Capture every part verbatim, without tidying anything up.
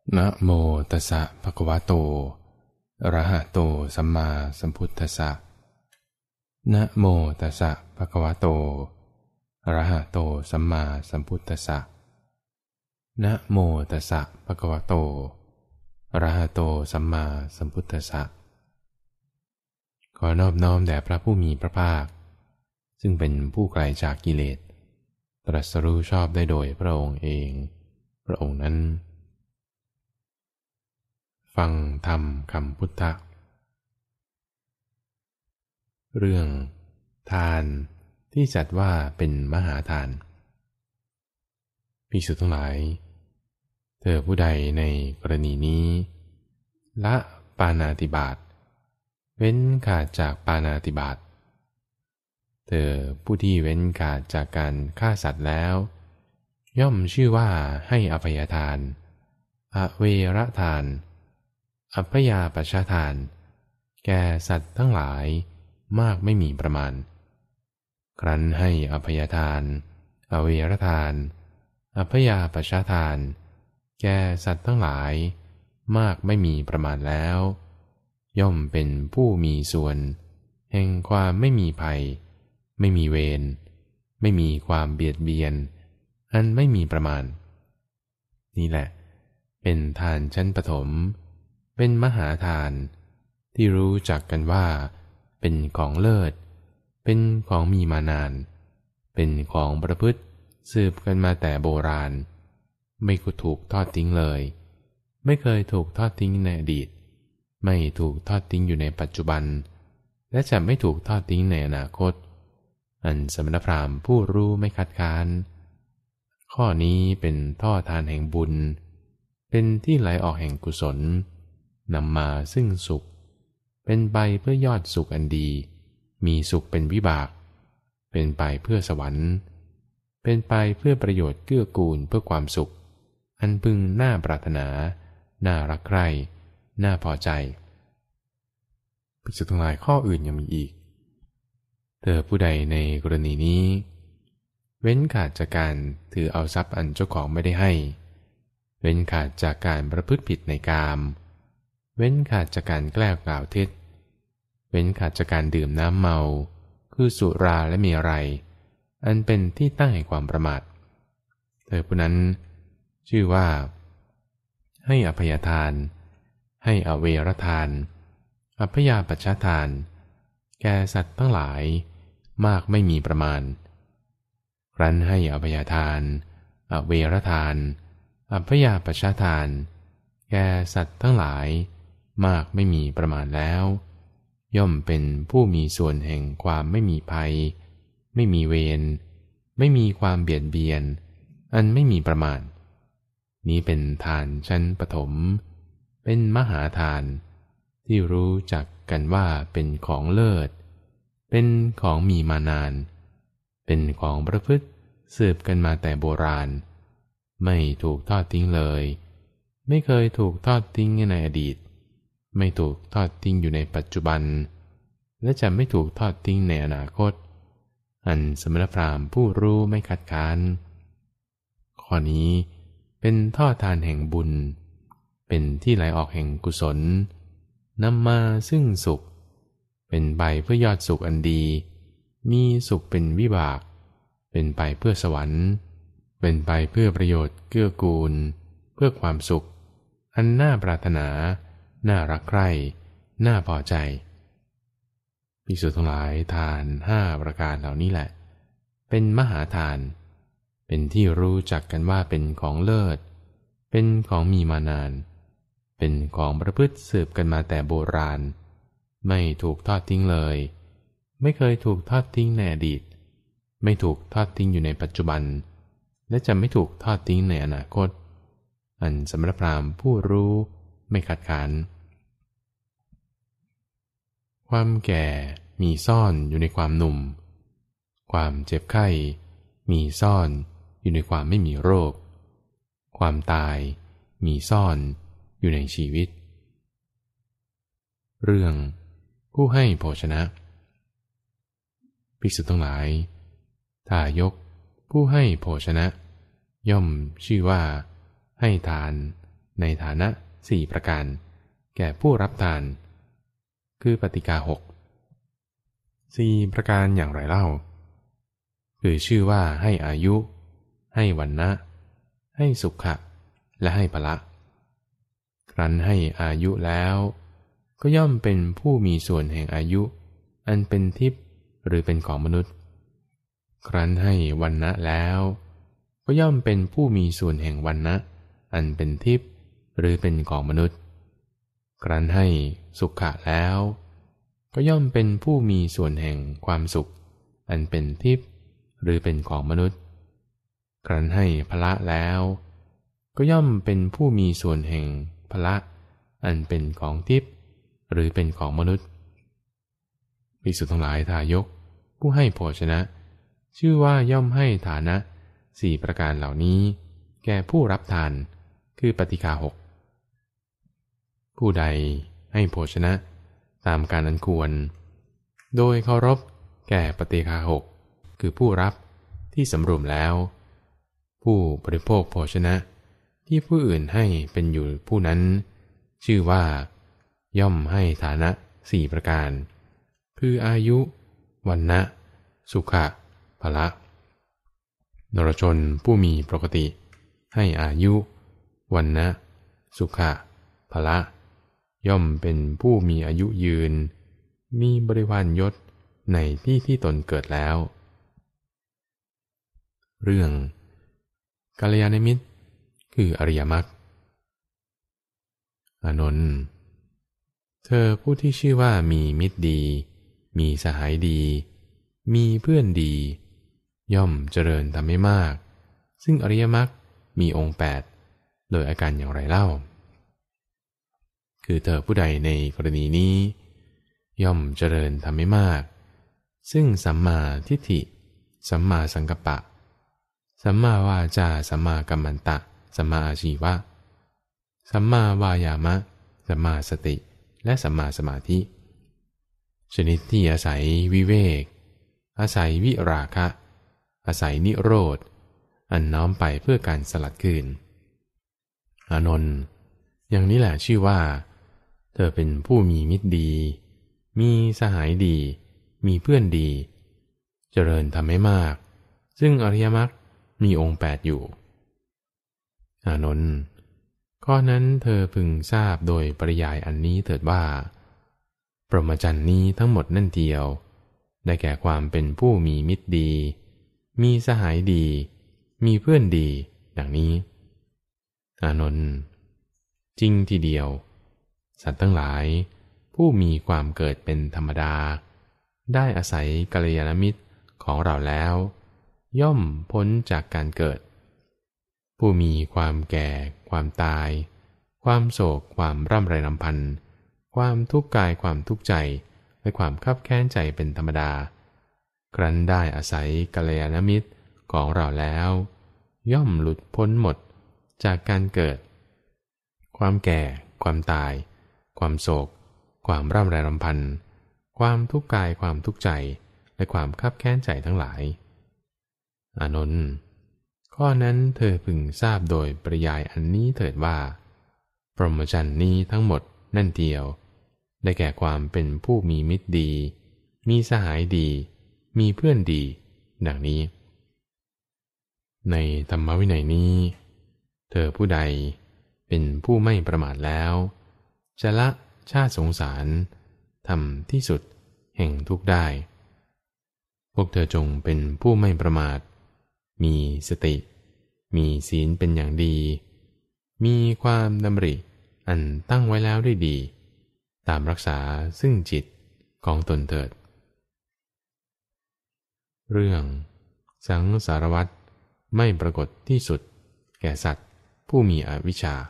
นะโมตัสสะภะคะวะโตอะระหะโตสัมมาสัมพุทธัสสะนะโมตัสสะภะคะวะโตอะระหะโตสัมมาสัมพุทธัสสะนะโมตัสสะภะคะวะโตอะระหะโตสัมมาสัมพุทธัสสะขอนอบน้อมแด่พระผู้มีพระภาคซึ่งเป็นผู้ไกลจากกิเลสตรัสรู้ชอบได้โดยพระองค์เองพระองค์นั้นฟังธรรมคำพุทธะเรื่องทานที่จัดว่าเป็นมหาทานภิกษุทั้งหลายเธอผู้ใดในกรณีนี้ละปาณาติบาตเว้นขาดจากปาณาติบาตเธอผู้ที่เว้นขาดจากการฆ่าสัตว์แล้วย่อมชื่อว่าให้อภัยทานอเวรทานอัพยาปชทานแก่สัตว์ทั้งหลายมากไม่มีประมาณครั้นให้อภัยทานอเวรทานอัพยาปชทานแก่สัตว์ทั้งหลายมากไม่มีประมาณแล้วย่อมเป็นผู้มีส่วนแห่งความไม่มีภัยไม่มีเวรไม่มีความเบียดเบียนอันไม่มีประมาณนี่แหละเป็นทานชั้นปฐมเป็นมหาทานที่รู้จักกันว่าเป็นของเลิศเป็นของมีมานานเป็นของประพฤติสืบกันมาแต่โบราณไม่ถูกทอดทิ้งเลยไม่เคยถูกทอดทิ้งในอดีตไม่ถูกทอดทิ้งอยู่ในปัจจุบันและจะไม่ถูกทอดทิ้งในอนาคตอันสมณพราหมณ์ผู้รู้ไม่คัดค้านข้อนี้เป็นท่อทานแห่งบุญเป็นที่ไหลออกแห่งกุศลนำมาซึ่งสุขเป็นไปเพื่อยอดสุขอันดีมีสุขเป็นวิบากเป็นไปเพื่อสวรรค์เป็นไปเพื่อประโยชน์เกื้อกูลเพื่อความสุขอันพึงน่าปรารถนาน่ารักใคร่น่าพอใจภิกษุทั้งหลายข้ออื่นยังมีอีกเธอผู้ใดในกรณีนี้เว้นขาดจากการถือเอาทรัพย์อันเจ้าของไม่ได้ให้เว้นขาดจากการประพฤติผิดในกามเว้นขาดจากการแกล้งกล่าวเท็จเว้นขาดจากการดื่มน้ำเมาคือสุราและเมรัยอันเป็นที่ตั้งแห่งความประมาทเธอผู้นั้นชื่อว่าให้อภัยทานให้อเวรทานอัพยาปชทานแก่สัตว์ทั้งหลายมากไม่มีประมาณครั้นให้อภัยทานอเวรทานอัพยาปชทานแก่สัตว์ทั้งหลายมากไม่มีประมาณแล้วย่อมเป็นผู้มีส่วนแห่งความไม่มีภัยไม่มีเวรไม่มีความเบียดเบียนอันไม่มีประมาณนี้เป็นทานชั้นปฐมเป็นมหาทานที่รู้จักกันว่าเป็นของเลิศเป็นของมีมานานเป็นของประพฤติสืบกันมาแต่โบราณไม่ถูกทอดทิ้งเลยไม่เคยถูกทอดทิ้งในอดีตไม่ถูกทอดทิ้งอยู่ในปัจจุบันและจะไม่ถูกทอดทิ้งในอนาคตอันสมณพราหมณ์ผู้รู้ไม่คัดค้านข้อนี้เป็นท่อทานแห่งบุญเป็นที่ไหลออกแห่งกุศลนำมาซึ่งสุขเป็นไปเพื่อยอดสุขอันดีมีสุขเป็นวิบากเป็นไปเพื่อสวรรค์เป็นไปเพื่อประโยชน์เกื้อกูลเพื่อความสุขอันน่าปรารถนาน่ารักใคร่น่าพอใจภิกษุทั้งหลายทานห้าประการเหล่านี้แหละเป็นมหาทานเป็นที่รู้จักกันว่าเป็นของเลิศเป็นของมีมานานเป็นของประพฤติสืบกันมาแต่โบราณไม่ถูกทอดทิ้งเลยไม่เคยถูกทอดทิ้งในอดีตไม่ถูกทอดทิ้งอยู่ในปัจจุบันและจะไม่ถูกทอดทิ้งในอนาคตอันสมณพราหมณ์ผู้รู้ไม่คัดค้านความแก่มีซ่อนอยู่ในความหนุ่มความเจ็บไข้มีซ่อนอยู่ในความไม่มีโรคความตายมีซ่อนอยู่ในชีวิตเรื่องผู้ให้โภชนะภิกษุทั้งหลายทายกผู้ให้โภชนะย่อมชื่อว่าให้ทานในฐานะสี่ประการแก่ผู้รับทานคือปฏิกาหกสี่ประการอย่างไรเล่าคือชื่อว่าให้อายุให้วรรณะให้สุขะและให้พละครั้นให้อายุแล้วก็ย่อมเป็นผู้มีส่วนแห่งอายุอันเป็นทิพย์หรือเป็นของมนุษย์ครั้นให้วรรณะแล้วก็ย่อมเป็นผู้มีส่วนแห่งวรรณะอันเป็นทิพย์หรือเป็นของมนุษย์ครั้นให้สุขะแล้วก็ย่อมเป็นผู้มีส่วนแห่งความสุขอันเป็นทิพย์หรือเป็นของมนุษย์ครั้นให้พละแล้วก็ย่อมเป็นผู้มีส่วนแห่งพละอันเป็นของทิพย์หรือเป็นของมนุษย์ภิกษุทั้งหลายทายกผู้ให้โภชนะชื่อว่าย่อมให้ฐานะสี่ประการเหล่านี้แก่ผู้รับทานคือปฏิฆาหกผู้ใดให้โภชนะตามการอันควรโดยเคารพแก่ปฏิฆาหกคือผู้รับที่สำรวมแล้วผู้บริโภคโภชนะที่ผู้อื่นให้เป็นอยู่ผู้นั้นชื่อว่าย่อมให้ฐานะสี่ประการคืออายุวรรณะสุขะพละนรชนผู้มีปกติให้อายุวรรณะสุขะพละย่อมเป็นผู้มีอายุยืนมีบริวารยศในที่ที่ตนเกิดแล้วเรื่องกัลยาณมิตรคืออริยมรรคอานนท์เธอผู้ที่ชื่อว่ามีมิตรดีมีสหายดีมีเพื่อนดีย่อมเจริญทำให้มากซึ่งอริยมรรคมีองค์แปดโดยอาการอย่างไรเล่าคือเธอผู้ใดในกรณีนี้ย่อมเจริญทำให้มากซึ่งสัมมาทิฏฐิสัมมาสังกัปปะสัมมาวาจาสัมมากัมมันตะสัมมาอาชีวะสัมมาวายามะสัมมาสติและสัมมาสมาธิชนิดที่อาศัยวิเวกอาศัยวิราคะอาศัยนิโรธอันน้อมไปเพื่อการสลัดคืนอานนท์อย่างนี้แหละชื่อว่าเธอเป็นผู้มีมิตรดีมีสหายดีมีเพื่อนดีเจริญทำให้มากซึ่งอริยมรรคมีองค์แปดอยู่อานนท์ข้อนั้นเธอพึงทราบโดยปริยายอันนี้เถิดว่าพรหมจรรย์นี้ทั้งหมดนั่นเดียวได้แก่ความเป็นผู้มีมิตรดีมีสหายดีมีเพื่อนดีดังนี้อานนท์จริงทีเดียวสัตว์ทั้งหลายผู้มีความเกิดเป็นธรรมดาได้อาศัยกัลยาณมิตรของเราแล้วย่อมพ้นจากการเกิดผู้มีความแก่ความตายความโศกความร่ำไรรำพันความทุกข์กายความทุกข์ใจและความคับแค้นใจเป็นธรรมดาครั้นได้อาศัยกัลยาณมิตรของเราแล้วย่อมหลุดพ้นหมดจากการเกิดความแก่ความตายความโศกความร่ำไรรำพันความทุกข์กายความทุกข์ใจและความคับแค้นใจทั้งหลายอานนท์ข้อนั้นเธอพึงทราบโดยปริยายอันนี้เถิดว่าพรหมจรรย์นี้ทั้งหมดนั่นเดียวได้แก่ความเป็นผู้มีมิตรดีมีสหายดีมีเพื่อนดีดังนี้ในธรรมวินัยนี้เธอผู้ใดเป็นผู้ไม่ประมาทแล้วจะละชาติสงสารทำที่สุดแห่งทุกข์ได้พวกเธอจงเป็นผู้ไม่ประมาทมีสติมีศีลเป็นอย่างดีมีความดำริอันตั้งไว้แล้วได้ดีตามรักษาซึ่งจิตของตนเถิดเรื่องสังสารวัฏไม่ปรากฏที่สุดแก่สัตว์ผู้มีอวิชชา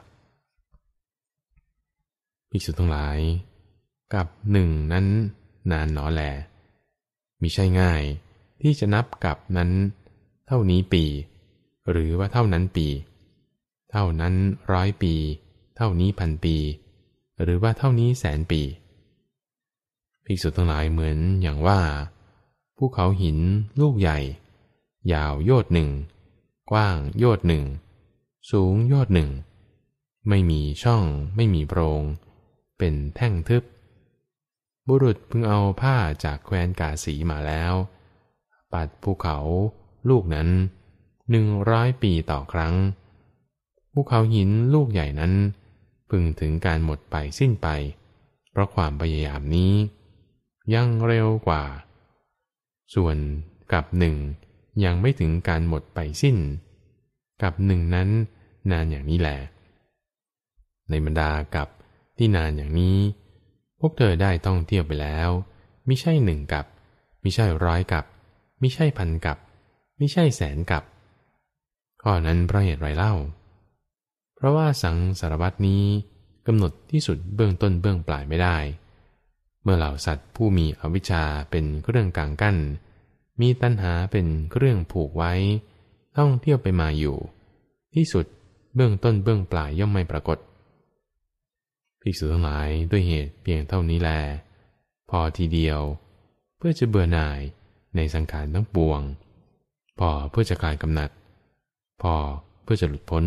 ภิกษุทั้งหลายกับหนึ่งนั้นนานหนอแลมิใช่ง่ายที่จะนับกับนั้นเท่านี้ปีหรือว่าเท่านั้นปีเท่านั้นร้อยปีเท่านี้พันปีหรือว่าเท่านี้แสนปีภิกษุทั้งหลายเหมือนอย่างว่าภูเขาหินลูกใหญ่ยาวโยชน์หนึ่งกว้างโยชน์หนึ่งสูงโยชน์หนึ่งไม่มีช่องไม่มีโพรงเป็นแท่งทึบบุรุษพึงเอาผ้าจากแคว้นกาสีมาแล้วปัดภูเขาลูกนั้นหนึ่งร้อยปีต่อครั้งภูเขาหินลูกใหญ่นั้นพึงถึงการหมดไปสิ้นไปเพราะความพยายามนี้ยังเร็วกว่าส่วนกับหนึ่งยังไม่ถึงการหมดไปสิ้นกับหนึ่งนั้นนานอย่างนี้แหละในบรรดากับที่นานอย่างนี้พวกเธอได้ท่องเที่ยวไปแล้วมิใช่หนึ่งกับมิใช่ร้อยกับมิใช่พันกับมิใช่แสนกับข้อนั้นเพราะเหตุไรเล่าเพราะว่าสังสารวัตนี้กำหนดที่สุดเบื้องต้นเบื้องปลายไม่ได้เมื่อเหล่าสัตว์ผู้มีอวิชชาเป็นเครื่องกางกั้นมีตัณหาเป็นเครื่องผูกไว้ท่องเที่ยวไปมาอยู่ที่สุดเบื้องต้นเบื้องปลายย่อมไม่ปรากฏภิกษุทั้งหลายด้วยเหตุเพียงเท่านี้แลพอทีเดียวเพื่อจะเบื่อหน่ายในสังขารทั้งปวงพอเพื่อจะคลายกำหนัดพอเพื่อจะหลุดพ้น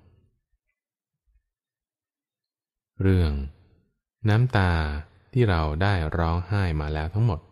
เรื่องน้ำตาที่เราได้ร้องไห้มาแล้วทั้งหมด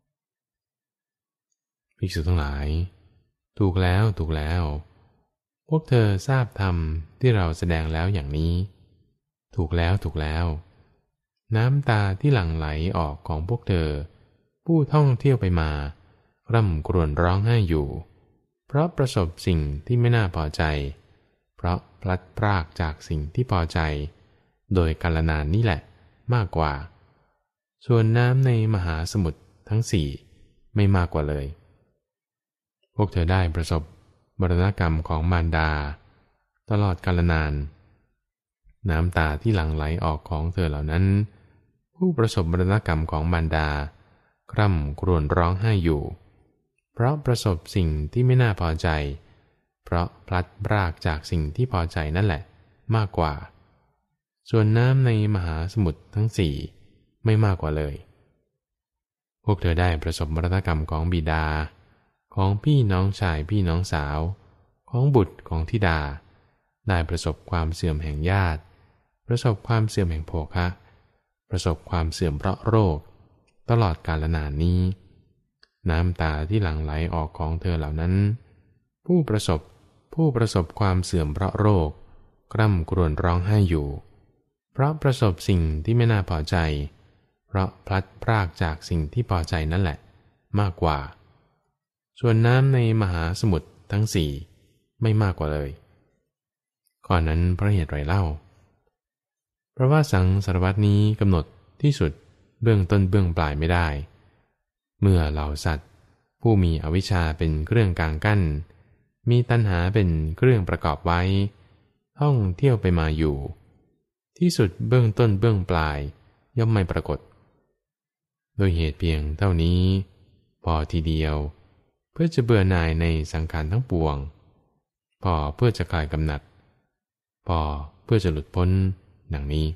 ภิกษุทั้งหลายถูกแล้วถูกแล้วพวกเธอทราบธรรมที่เราแสดงแล้วอย่างนี้ถูกแล้วถูกแล้วน้ำตาที่หลั่งไหลออกของพวกเธอผู้ท่องเที่ยวไปมาร่ำครวญร้องไห้อยู่เพราะประสบสิ่งที่ไม่น่าพอใจเพราะพลัดพรากจากสิ่งที่พอใจโดยกาลนานนี่แหละมากกว่าส่วนน้ำในมหาสมุทรทั้งสี่ไม่มากกว่าเลยพวกเธอได้ประสบมรณกรรมของมารดาตลอดกาลนานน้ำตาที่หลั่งไหลออกของเธอเหล่านั้นผู้ประสบมรณกรรมของมารดาคร่ำครวญร้องไห้อยู่เพราะประสบสิ่งที่ไม่น่าพอใจเพราะพลัดพรากจากสิ่งที่พอใจนั่นแหละมากกว่าส่วนน้ำในมหาสมุทรทั้งสี่ไม่มากกว่าเลยพวกเธอได้ประสบมรณกรรมของบิดาของพี่น้องชายพี่น้องสาวของบุตรของธิดาได้ประสบความเสื่อมแห่งญาติประสบความเสื่อมแห่งโภคะประสบความเสื่อมเพราะโรคตลอดกาลนานนี้น้ำตาที่หลั่งไหลออกของเธอเหล่านั้นผู้ประสบผู้ประสบความเสื่อมเพราะโรคกร่ำกรวญร้องไห้อยู่เพราะประสบสิ่งที่ไม่น่าพอใจเพราะพลัดพรากจากสิ่งที่พอใจนั่นแหละมากกว่าส่วนน้ำในมหาสมุทรทั้งสี่ไม่มากกว่าเลยข้อนั้นเพราะเหตุไรเล่าเพราะว่าสังสารวัตนี้กำหนดที่สุดเบื้องต้นเบื้องปลายไม่ได้เมื่อเหล่าสัตว์ผู้มีอวิชชาเป็นเครื่องกางกั้นมีตัณหาเป็นเครื่องประกอบไว้ท่องเที่ยวไปมาอยู่ที่สุดเบื้องต้นเบื้องปลายย่อมไม่ปรากฏโดยเหตุเพียงเท่านี้พอทีเดียวเพื่อจะเบื่อหน่ายในสังขารทั้งปวงพอเพื่อจะคลายกำหนัดพอเพื่อจะหลุดพ้นดังนี้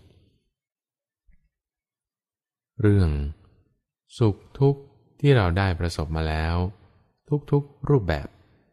เรื่องสุขทุกข์ที่เราได้ประสบมาแล้วทุกๆรูปแบบ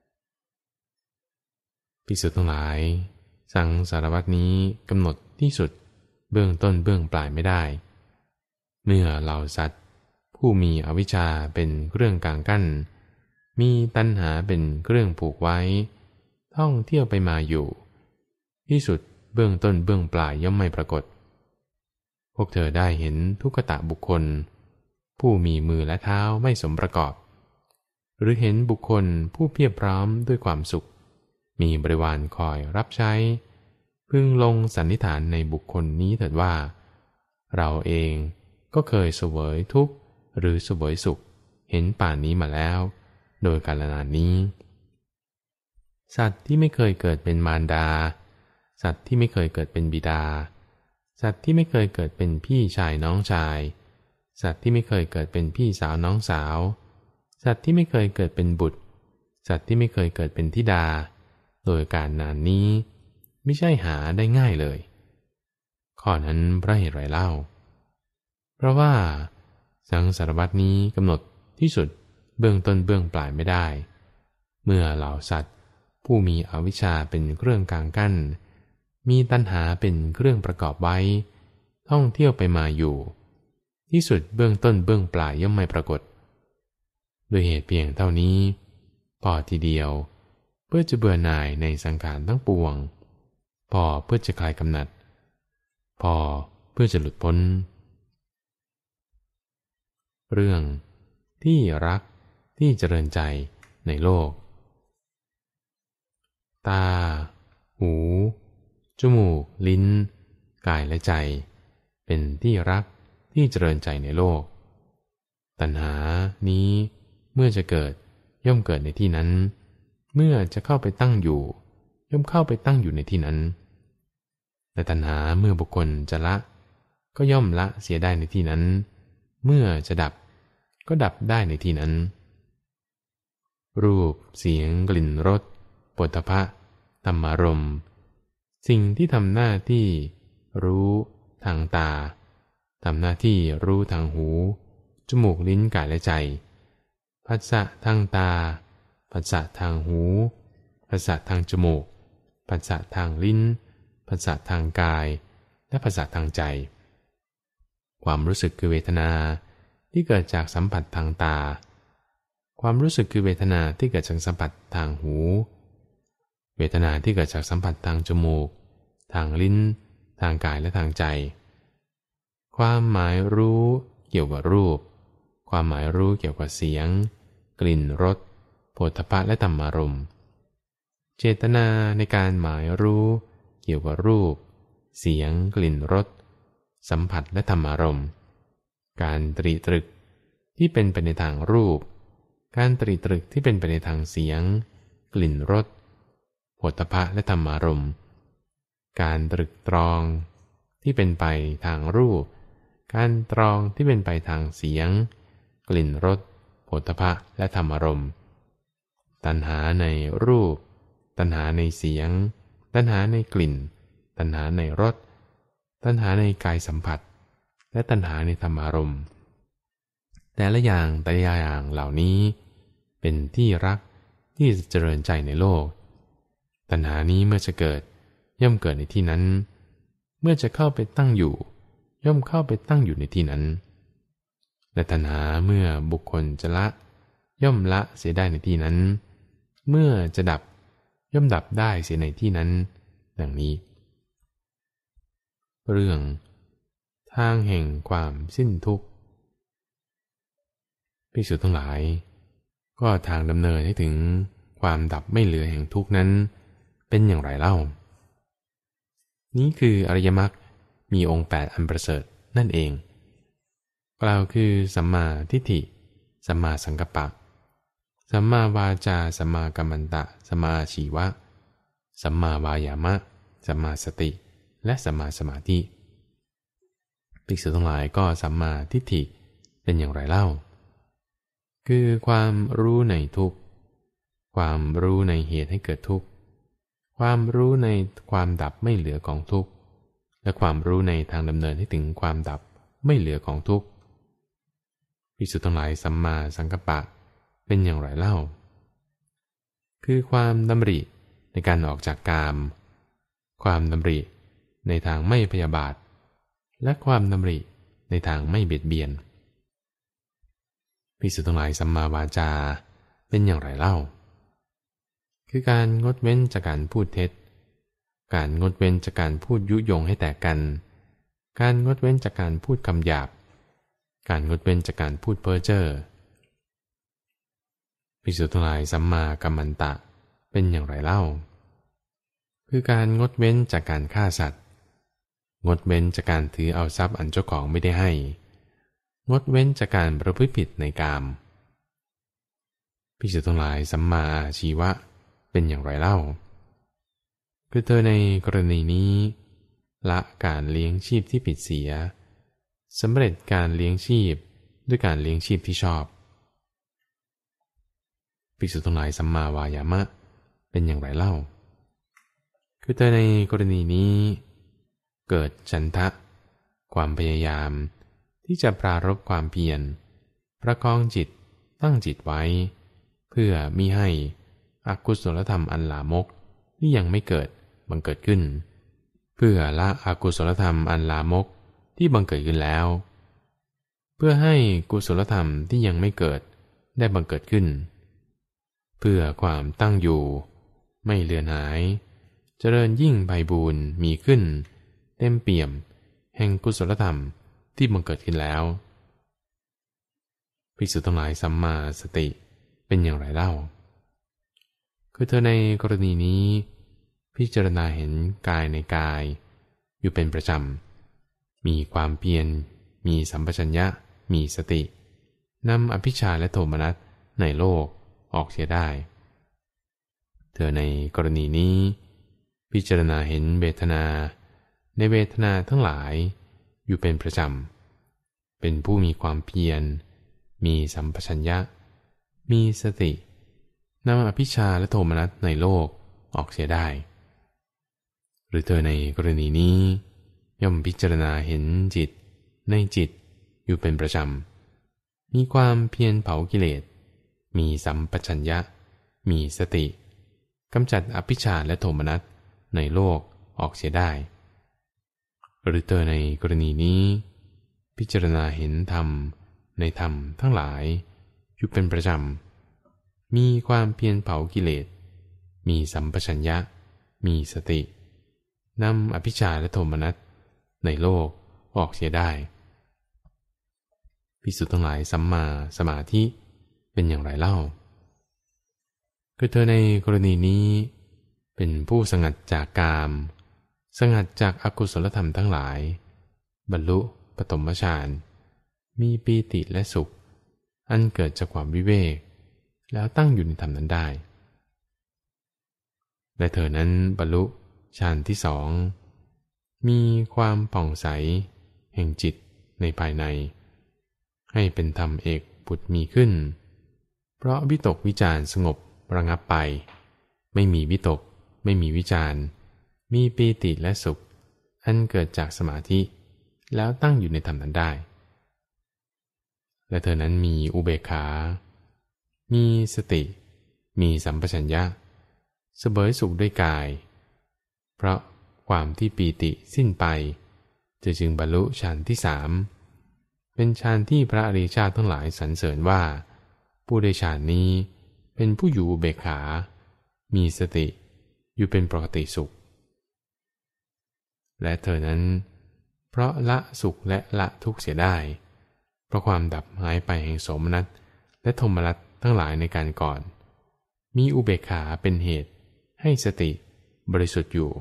ภิกษุทั้งหลายสังสารวัตนี้กำหนดที่สุดเบื้องต้นเบื้องปลายไม่ได้เมื่อเหล่าสัตว์ผู้มีอวิชชาเป็นเครื่องกางกั้นมีตัณหาเป็นเครื่องผูกไว้ท่องเที่ยวไปมาอยู่ที่สุดเบื้องต้นเบื้องปลายย่อมไม่ปรากฏพวกเธอได้เห็นทุกขตะบุคคลผู้มีมือและเท้าไม่สมประกอบหรือเห็นบุคคลผู้เพียบพร้อมด้วยความสุขมีบริวารคอยรับใช้พึงลงสันนิษฐานในบุคคลนี้เถิดว่าเราเองก็เคยเสวยทุกข์หรือเสวยสุขเห็นป่านนี้มาแล้วโดยกาลนานนี้สัตว์ที่ไม่เคยเกิดเป็นมารดาสัตว์ที่ไม่เคยเกิดเป็นบิดาสัตว์ที่ไม่เคยเกิดเป็นพี่ชายน้องชายสัตว์ที่ไม่เคยเกิดเป็นพี่สาวน้องสาวสัตว์ที่ไม่เคยเกิดเป็นบุตรสัตว์ที่ไม่เคยเกิดเป็นธิดาโดยการนานนี้ไม่ใช่หาได้ง่ายเลยข้อนั้นเพราะเหตุไรเล่าเพราะว่าสังสารวัตนี้กำหนดที่สุดเบื้องต้นเบื้องปลายไม่ได้เมื่อเหล่าสัตว์ผู้มีอวิชชาเป็นเครื่องกางกั้นมีตัณหาเป็นเครื่องประกอบไว้ท่องเที่ยวไปมาอยู่ที่สุดเบื้องต้นเบื้องปลายย่อมไม่ปรากฏด้วยเหตุเพียงเท่านี้พอทีเดียวเพื่อจะเบื่อหน่ายในสังขารทั้งปวงพอเพื่อจะคลายกำหนัดพอเพื่อจะหลุดพ้นเรื่องที่รักที่เจริญใจในโลกตาหูจมูกลิ้นกายและใจเป็นที่รักที่เจริญใจในโลกตัณหานี้เมื่อจะเกิดย่อมเกิดในที่นั้นเมื่อจะเข้าไปตั้งอยู่ย่อมเข้าไปตั้งอยู่ในที่นั้นแต่ตัณหาเมื่อบุคคลจะละก็ย่อมละเสียได้ในที่นั้นเมื่อจะดับก็ดับได้ในที่นั้นรูปเสียงกลิ่นรสโผฏฐัพพะธรรมารมณ์สิ่งที่ทำหน้าที่รู้ทางตาทำหน้าที่รู้ทางหูจมูกลิ้นกายและใจผัสสะทางตาผัสสะทางหูผัสสะทางจมูกผัสสะทางลิ้นผัสสะทางกายและผัสสะทางใจความรู้สึกคือเวทนาที่เกิดจากสัมผัสทางตาความรู้สึกคือเวทนาที่เกิดจากสัมผัสทางหูเวทนาที่เกิดจากสัมผัสทางจมูกทางลิ้นทางกายและทางใจความหมายรู้เกี่ยวกับรูปความหมายรู้เกี่ยวกับเสียงกลิ่นรสโผฏฐัพพะและธรรมารมณ์เจตนาในการหมายรู้เกี่ยวกับรูปเสียงกลิ่นรสสัมผัสและธรรมารมณ์การตรีตรึกที่เป็นไปในทางรูปการตรีตรึกที่เป็นไปในทางเสียงกลิ่นรสโผฏฐัพพะและธรรมารมณ์การตรึกตรองที่เป็นไปทางรูปการตรองที่เป็นไปทางเสียงกลิ่นรสโผฏฐัพพะและธรรมารมณ์ตัณหาในรูปตัณหาในเสียงตัณหาในกลิ่นตัณหาในรสตัณหาในกายสัมผัสและตัณหาในธรรมารมณ์แต่ละอย่างแต่ละอย่างเหล่านี้เป็นที่รักที่จะเจริญใจในโลกตัณหานี้เมื่อจะเกิดย่อมเกิดในที่นั้นเมื่อจะเข้าไปตั้งอยู่ย่อมเข้าไปตั้งอยู่ในที่นั้นและตัณหาเมื่อบุคคลจะละย่อมละเสียได้ในที่นั้นเมื่อจะดับย่อมดับได้เสียในที่นั้นดังนี้เรื่องทางแห่งความสิ้นทุกข์ภิกษุทั้งหลายก็ทางดำเนินให้ถึงความดับไม่เหลือแห่งทุกข์นั้นเป็นอย่างไรเล่านี้คืออริยมรรคมีองค์แปดอันประเสริฐนั่นเองกล่าวคือสัมมาทิฏฐิสัมมาสังกัปปะสัมมาวาจาสัมมากัมมันตะสัมมาอาชีวะสัมมาวายามะสัมมาสติและสัมมาสมาธิภิกษุทั้งหลายก็สัมมาทิฏฐิเป็นอย่างไรเล่าคือความรู้ในทุกข์ความรู้ในเหตุให้เกิดทุกข์ความรู้ในความดับไม่เหลือของทุกข์และความรู้ในทางดำเนินให้ถึงความดับไม่เหลือของทุกข์ภิกษุทั้งหลายสัมมาสังกัปปะเป็นอย่างไรเล่าคือความดำริในการออกจากกามความดำริในทางไม่พยาบาทและความดำริในทางไม่เบียดเบียนภิกษุทั้งหลายสัมมาวาจาเป็นอย่างไรเล่าคือการงดเว้นจากการพูดเท็จการงดเว้นจากการพูดยุยงให้แตกกันการงดเว้นจากการพูดคำหยาบการงดเว้นจากการพูดเพ้อเจ้อภิกษุทั้งหลายสัมมากัมมันตะเป็นอย่างไรเล่าคือการงดเว้นจากการฆ่าสัตว์งดเว้นจากการถือเอาทรัพย์อันเจ้าของไม่ได้ให้งดเว้นจากการประพฤติผิดในกามภิกษุทั้งหลายสัมมาอาชีวะเป็นอย่างไรเล่าคือเธอในกรณีนี้ละการเลี้ยงชีพที่ผิดเสียสำเร็จการเลี้ยงชีพด้วยการเลี้ยงชีพที่ชอบภิกษุทั้งหลายสัมมาวายามะเป็นอย่างไรเล่าคือเธอในกรณีนี้เกิดฉันทะความพยายามที่จะปรารภความเพียรประคองจิตตั้งจิตไว้เพื่อมิให้อกุศลธรรมอันลามกที่ยังไม่เกิดบังเกิดขึ้นพื่อละอกุศลธรรมอันลามกที่บังเกิดขึ้นแล้วเพื่อให้กุศลธรรมที่ยังไม่เกิดได้บังเกิดขึ้นเพื่อความตั้งอยู่ไม่เลือนหายเจริญยิ่งไพบูรย์มีขึ้นเต็มเปี่ยมแห่งกุศลธรรมที่บังเกิดขึ้นแล้วภิกษุทั้งหลายสัมมาสติเป็นอย่างไรเล่าคือเธอในกรณีนี้พิจารณาเห็นกายในกายอยู่เป็นประจำมีความเพียรมีสัมปชัญญะมีสตินำอภิชฌาและโทมนัสในโลกออกเสียได้เธอในกรณีนี้พิจารณาเห็นเวทนาในเวทนาทั้งหลายอยู่เป็นประจำเป็นผู้มีความเพียรมีสัมปชัญญะมีสตินำอภิชฌาและโทมนัสในโลกออกเสียได้หรือเธอในกรณีนี้ย่อมพิจารณาเห็นจิตในจิตอยู่เป็นประจำมีความเพียรเผากิเลสมีสัมปชัญญะมีสติกำจัดอภิชฌาและโทมนัสในโลกออกเสียได้หรือเธอในกรณีนี้พิจารณาเห็นธรรมในธรรมทั้งหลายอยู่เป็นประจำมีความเพียรเผากิเลสมีสัมปชัญญะมีสตินำอภิชฌาและโทมนัสในโลกออกเสียได้ภิกษุทั้งหลายสัมมาสมาธิเป็นอย่างไรเล่าคือเธอในกรณีนี้เป็นผู้สงัดจากกามสงัดจากอกุศลธรรมทั้งหลายบรรลุปฐมฌานมีปีติและสุขอันเกิดจากความวิเวกแล้วตั้งอยู่ในธรรมนั้นได้และเธอนั้นบรรลุฌานที่สองมีความผ่องใสแห่งจิตในภายในให้เป็นธรรมเอกผุดมีขึ้นเพราะวิตกวิจารสงบระงับไปไม่มีวิตกไม่มีวิจารมีปีติและสุขอันเกิดจากสมาธิแล้วตั้งอยู่ในธรรมนั้นได้และเธอนั้นมีอุเบกขามีสติมีสัมปชัญญะเสวยสุขด้วยกายเพราะความที่ปีติสิ้นไปจะจึงบรรลุฌานที่สามเป็นฌานที่พระอริยเจ้าทั้งหลายสรรเสริญว่าผู้ได้ฌานนี้เป็นผู้อยู่อุเบกขามีสติอยู่เป็นปกติสุขและเธอนั้นเพราะละสุขและละทุกข์เสียได้เพราะความดับหายไปแห่งโสมนัสและโทมนัสทั้งหลายในการก่อนมีอุเบกขาเป็นเหตุให้สติบริสุทธิ์อยู่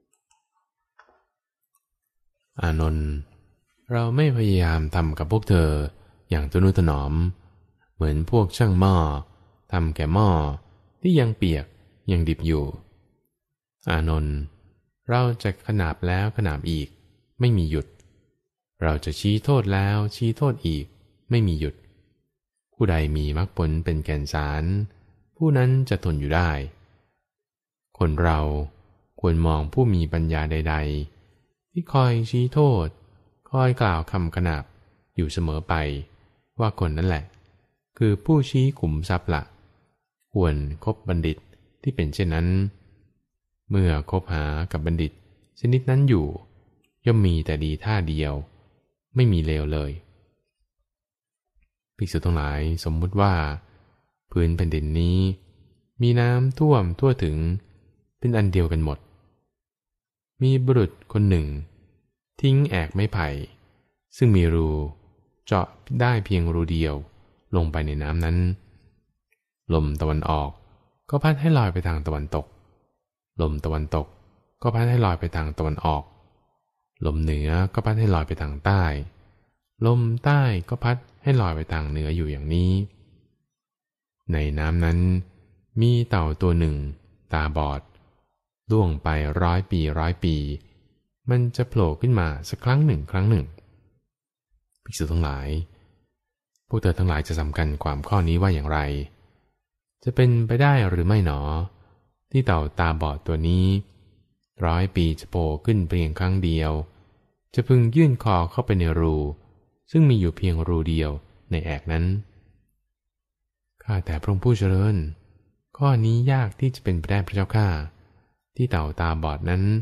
อานนท์เราไม่พยายามทำกับพวกเธออย่างทนุถนอมเหมือนพวกช่างหม้อทำแก่หม้อที่ยังเปียกยังดิบอยู่อานนท์เราจะขนาบแล้วขนาบอีกไม่มีหยุดเราจะชี้โทษแล้วชี้โทษอีกไม่มีหยุดผู้ใดมีมรรคผลเป็นแก่นสารผู้นั้นจะทนอยู่ได้คนเราควรมองผู้มีปัญญาใดๆที่คอยชี้โทษคอยกล่าวคำขนาบอยู่เสมอไปว่าคนนั้นแหละคือผู้ชี้ขุมทรัพย์ละควรคบบัณฑิตที่เป็นเช่นนั้นเมื่อคบหากับบัณฑิตชนิดนั้นอยู่ย่อมมีแต่ดีท่าเดียวไม่มีเลวเลยภิกษุทั้งหลายสมมุติว่าพื้นแผ่นดินนี้มีน้ำท่วมทั่วถึงเป็นอันเดียวกันหมดมีบุรุษคนหนึ่งทิ้งแอกไม้ไผ่ซึ่งมีรูเจาะได้เพียงรูเดียวลงไปในน้ำนั้นลมตะวันออกก็พัดให้ลอยไปทางตะวันตกลมตะวันตกก็พัดให้ลอยไปทางตะวันออกลมเหนือก็พัดให้ลอยไปทางใต้ลมใต้ก็พัดให้ลอยไปทางเหนืออยู่อย่างนี้ในน้ำนั้นมีเต่าตัวหนึ่งตาบอดล่วงไปร้อยปีร้อยปีมันจะโผล่ขึ้นมาสักครั้งหนึ่งครั้งหนึ่งภิกษุทั้งหลายพวกเธอทั้งหลายจะสำคัญความข้อนี้ว่าอย่างไรจะเป็นไปได้หรือไม่หนอที่เต่าตาบอดตัวนี้ร้อยปีจะโผล่ขึ้นเพียงครั้งเดียวจะพึงยื่นคอเข้าไปในรูซึ่งมีอยู่เพียงรูเดียวในแอกนั้นข้าแต่พระองค์ผู้เจริญข้อนี้ยากที่จะเป็นไปได้พระเจ้าข้าที่เต่าตาบอดนั้น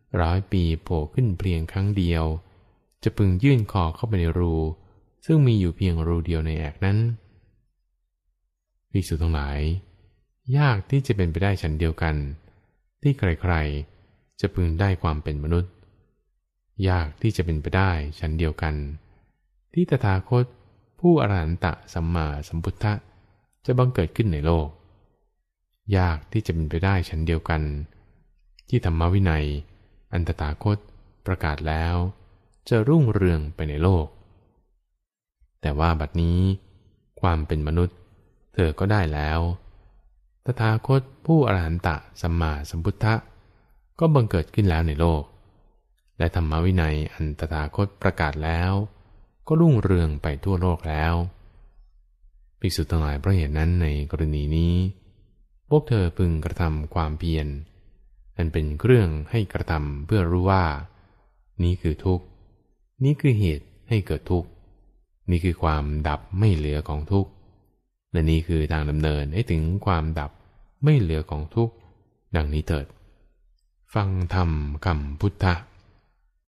ร้อยปีโผล่ขึ้นเพียงครั้งเดียวจะพึงยื่นคอเข้าไปในรูซึ่งมีอยู่เพียงรูเดียวในแอกนั้นภิกษุทั้งหลายยากที่จะเป็นไปได้ฉันเดียวกันที่ใครๆจะพึงได้ความเป็นมนุษย์ยากที่จะเป็นไปได้ฉันเดียวกันที่ตถาคตผู้อรหันตสัมมาสัมพุทธะจะบังเกิดขึ้นในโลกยากที่จะเป็นไปได้ฉันเดียวกันที่ธรรมวินัยอันตถาคตประกาศแล้วจะรุ่งเรืองไปในโลกแต่ว่าบัดนี้ความเป็นมนุษย์เธอก็ได้แล้วตถาคตผู้อรหันตสัมมาสัมพุทธะก็บังเกิดขึ้นแล้วในโลกและธรรมวินัยอันตถาคตประกาศแล้วก็รุ่งเรืองไปทั่วโลกแล้วภิกษุทั้งหลายเพราะเหตุนั้นในกรณีนี้พวกเธอพึงกระทำความเพียรอันเป็นเครื่องให้กระทำเพื่อรู้ว่านี้คือทุกข์นี้คือเหตุให้เกิดทุกข์นี่คือความดับไม่เหลือของทุกข์และนี่คือทางดำเนินให้ถึงความดับไม่เหลือของทุกข์ดังนี้เถิดฟังธรรมคำพุทธ